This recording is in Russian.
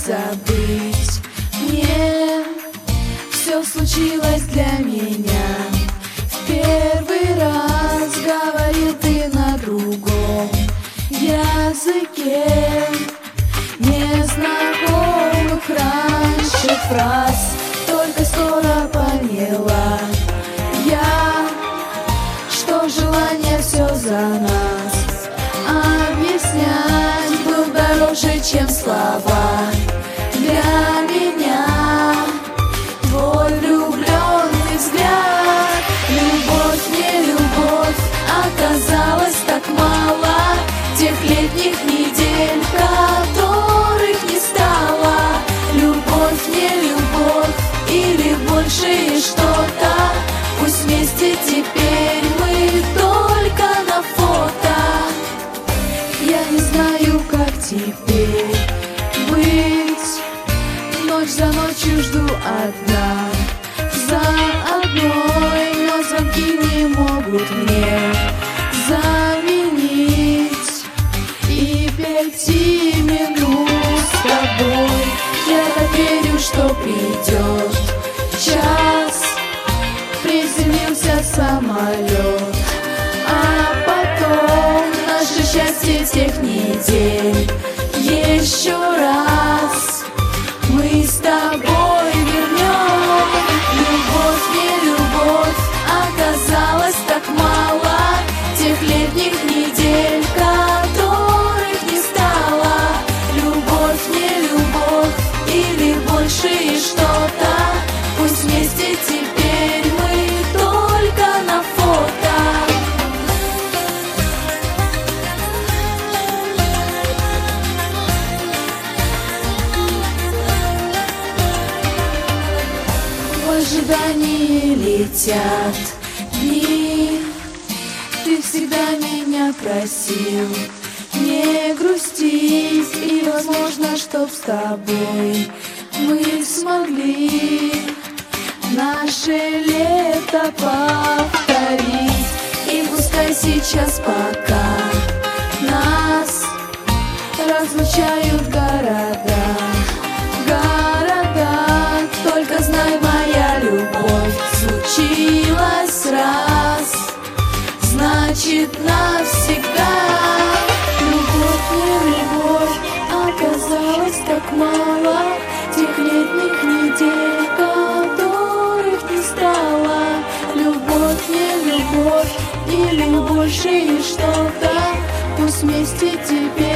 забыть. Мне все случилось для меня. В первый раз говорил ты на другом языке, незнакомых раньше фраз. Только скоро поняла я, что желание все за нас. Объяснять был дороже, чем слова. Для меня твой влюбленный взгляд, любовь, не любовь, оказалось так мало. Тех летних недель, которых не стало. Любовь, не любовь, или больше что-то. Пусть вместе теперь мы только на фото. Я не знаю, как теперь быть. Ночь за ночью жду одна за одной, но звонки не могут мне заменить и 5 минут с тобой. Я так верю, что придет час. Приземлился самолет, а потом наше счастье тех недель еще раз мы с тобой вернем. Любовь, не любовь, оказалось так мало. Тех летних недель, которых не стало. Любовь, не любовь, или больше что-то. Пусть вместе теперь мы только на фото. В ожидании летят дни. Ты всегда меня просил не грустить, и возможно, чтоб с тобой мы смогли наше лето повторить. И пускай сейчас пока нас разлучают города, только знай, моя любовь случилась раз, значит навсегда. Любовь, не любовь, оказалось так мало. Тех летних недель, которых не стало. Любовь, не любовь, или больше что-то. Пусть вместе теперь